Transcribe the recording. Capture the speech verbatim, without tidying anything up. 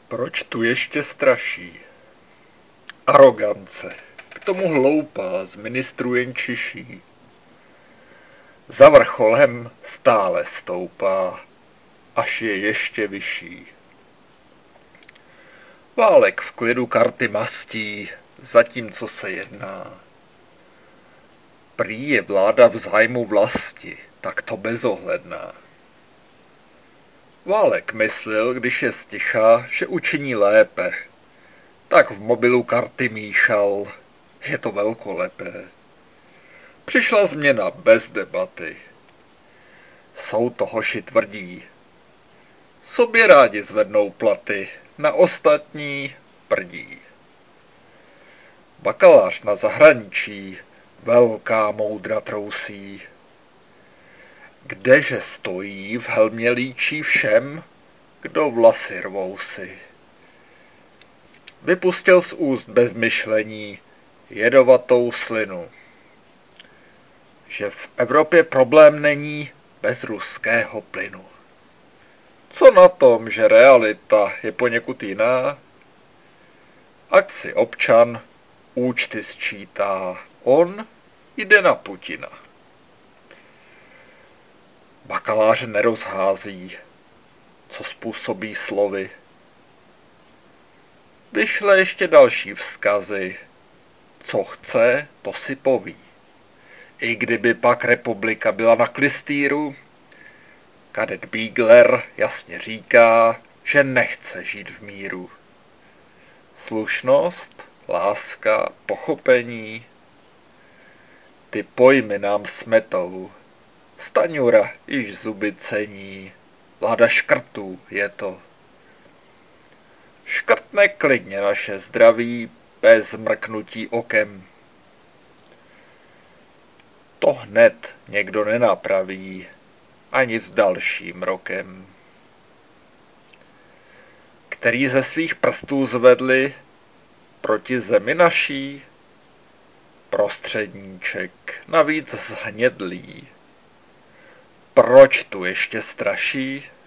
Proč tu ještě straší? Arogance, k tomu hloupá, z ministrů jen čiší. Za vrcholem stále stoupá, až je ještě vyšší. Válek v klidu karty mastí, zatímco se jedná. Prý je vláda v zájmu vlasti, tak to bezohledná. Válek myslil, když je sticha, že učiní lépe. Tak v mobilu karty míchal, je to velkolepé. Přišla změna bez debaty. Jsou to hoši tvrdí. Sobě rádi zvednou platy, na ostatní prdí. Bakalář na zahraničí velká moudra trousí. Kdeže stojí, v helmě líčí všem, kdo vlasy rvou si. Vypustil z úst bez myšlení jedovatou slinu. Že v Evropě problém není bez ruského plynu. Co na tom, že realita je poněkud jiná? Ať si občan účty sčítá, on jde na Putina. Bakaláře nerozhází, co způsobí slovy. Vyšle ještě další vzkazy, co chce, to si poví. I kdyby pak republika byla na klystýru, kadet Bígler jasně říká, že nechce žít v míru. Slušnost, láska, pochopení, ty pojmy nám smetou. Staňura již zuby cení, vláda škrtů je to. Škrtne klidně naše zdraví bez mrknutí okem. To hned někdo nenapraví, ani s dalším rokem. Který ze svých prstů zvedli proti zemi naší? Prostředníček, navíc zhnědlý. Proč tu ještě straší?